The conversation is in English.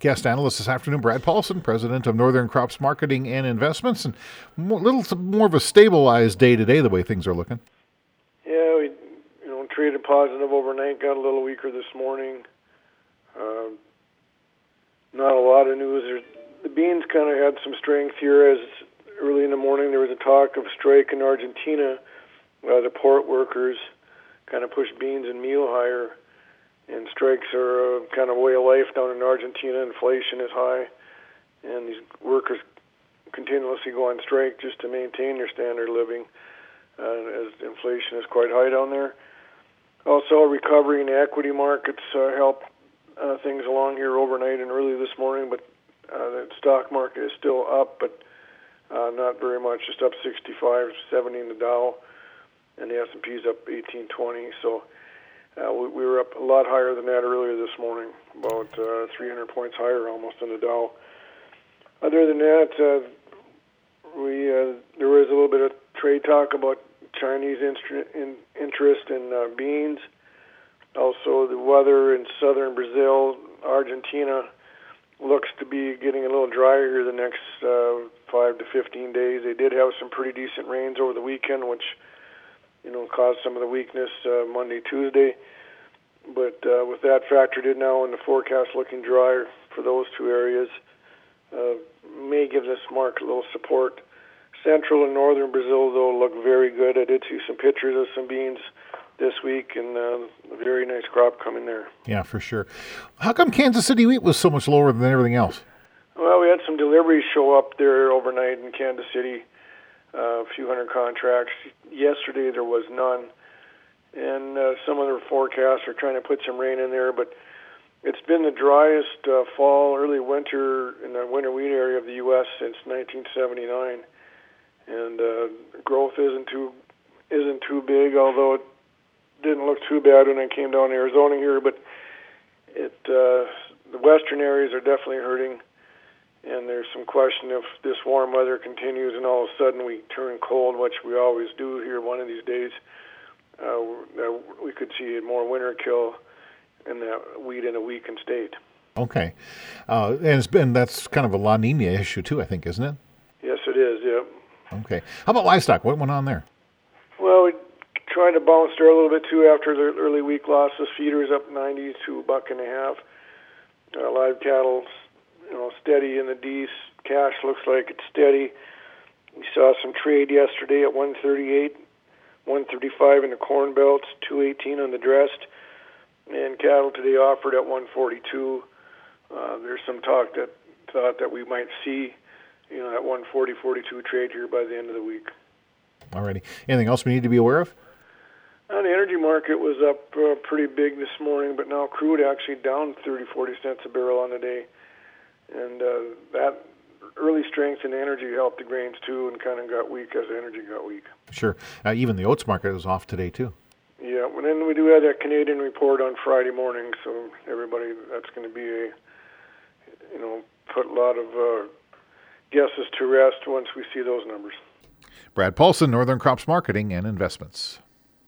Guest analyst this afternoon, Brad Paulson, president of Northern Crops Marketing and Investments, and a little more of a stabilized day today, the way things are looking. Yeah, we traded positive overnight, got a little weaker this morning. Not a lot of news. The beans kind of had some strength here as early in the morning there was a talk of strike in Argentina. The port workers kind of pushed beans and meal higher, and strikes are kind of a way of life down in Argentina. Inflation is high, and these workers continuously go on strike just to maintain their standard of living, as inflation is quite high down there. Also, a recovery in the equity markets helped things along here overnight and early this morning, but the stock market is still up, but not very much, just up 65, 70 in the Dow, and the S&P is up 1820. So we were up a lot higher than that earlier this morning, about 300 points higher almost in the Dow. Other than that, there was a little bit of trade talk about Chinese interest in beans. Also, the weather in southern Brazil, Argentina, looks to be getting a little drier here the next 5 to 15 days. They did have some pretty decent rains over the weekend, which caused some of the weakness Monday, Tuesday. But with that factored in now and the forecast looking drier for those two areas, may give this market a little support. Central and northern Brazil, though, look very good. I did see some pictures of some beans this week, and a very nice crop coming there. Yeah, for sure. How come Kansas City wheat was so much lower than everything else? Well, we had some deliveries show up there overnight in Kansas City, a few hundred contracts. Yesterday there was none, and some of their forecasts are trying to put some rain in there, but it's been the driest fall, early winter in the winter wheat area of the U.S. since 1979, and growth isn't too big, although it didn't look too bad when I came down to Arizona here, but the western areas are definitely hurting, and there's some question if this warm weather continues and all of a sudden we turn cold, which we always do here one of these days, we could see more winter kill in that wheat in a weakened state. Okay. And that's kind of a La Nina issue too, I think, isn't it? Yes, it is, yeah. Okay. How about livestock? What went on there? Well, we tried to bounce there a little bit too after the early week losses. Feeders up 90 to $1.50. Live cattle, steady in the D's. Cash looks like it's steady. We saw some trade yesterday at 138, 135 in the corn belts, 218 on the dressed, and cattle today offered at 142. There's some thought that we might see, that 140-42 trade here by the end of the week. Alrighty. Anything else we need to be aware of? The energy market was up pretty big this morning, but now crude actually down 30-40 cents a barrel on the day. And that early strength in energy helped the grains too, and kind of got weak as the energy got weak. Sure. Even the oats market was off today too. Yeah, and then we do have that Canadian report on Friday morning, so everybody, that's going to be put a lot of guesses to rest once we see those numbers. Brad Paulson, Northern Crops Marketing and Investments.